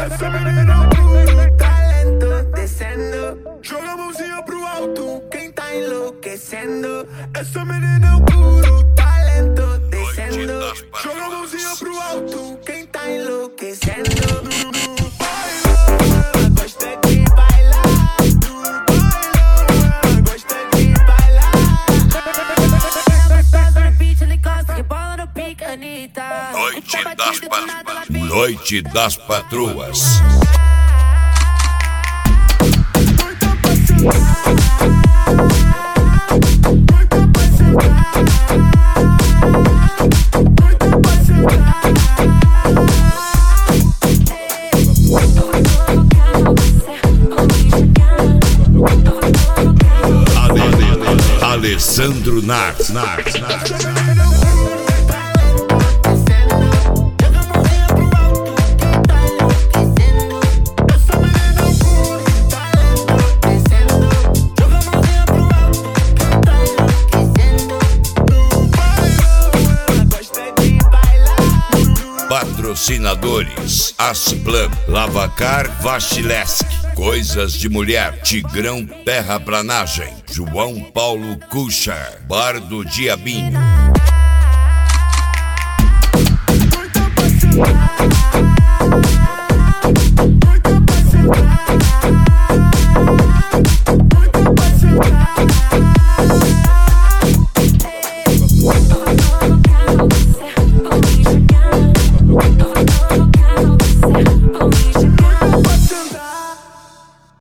Essa menina é puro talento, descendo. Joga a mãozinha pro alto, quem tá enlouquecendo. Essa menina é puro talento, descendo. Joga a mãozinha pro alto, quem tá enlouquecendo. Gosta de bailar, gosta de bailar. Faz um beat, ele encosta, rebola no pique, Anitta. Noite das Patroas. Alessandro Nardes. Patrocinadores: Asplan, Lavacar, Vachilesk, Coisas de Mulher, Tigrão Terraplanagem, João Paulo Kuchar, Bar do Diabinho.